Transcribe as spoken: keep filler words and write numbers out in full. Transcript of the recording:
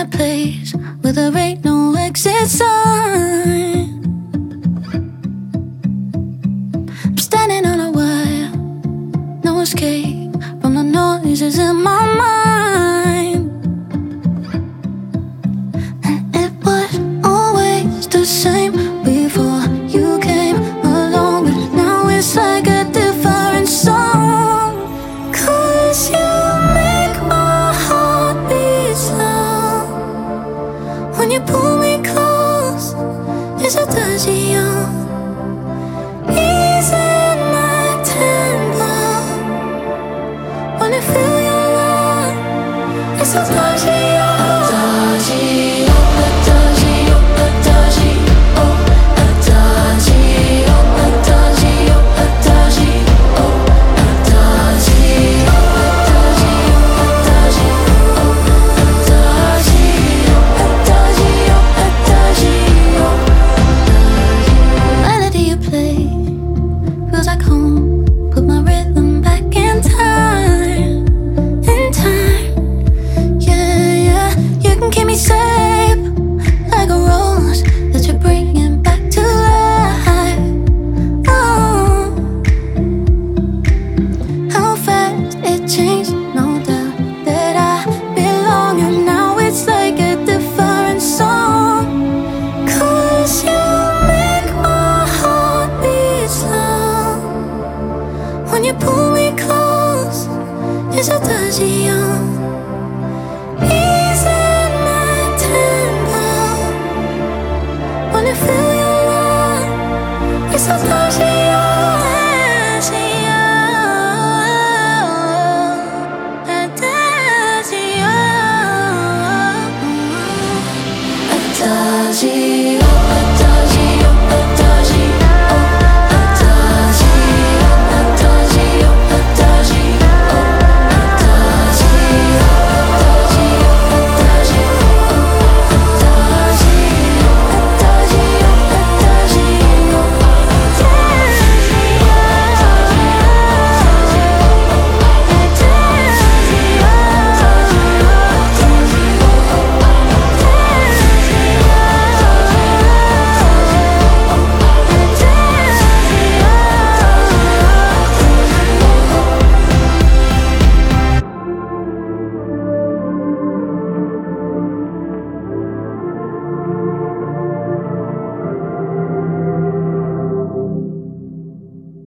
a place where there ain't no exit sign. I'm standing on a wire, no escape from the noises in my mind. And it was always the same before you came along, but now it's like a different song. 'Cause you make my heart beat slow. When you pull me close, it's a touchy on. Easing my tempo. When I feel your love, it's a touchy on. Adagio, adagio, adagio, adagio, adagio, adagio, adagio, adagio, adagio. Melody you play feels like home. Put my rhythm back in time, in time. Yeah, yeah. You can keep me safe like a rose that you're bringing back to life. Oh, how fast it changed. No doubt that I belong, and now it's like a different song. 'Cause you make my heart beat slow. When you pull me close, it's a touchy on. Easing my tempo. When I feel your love, it's a touchy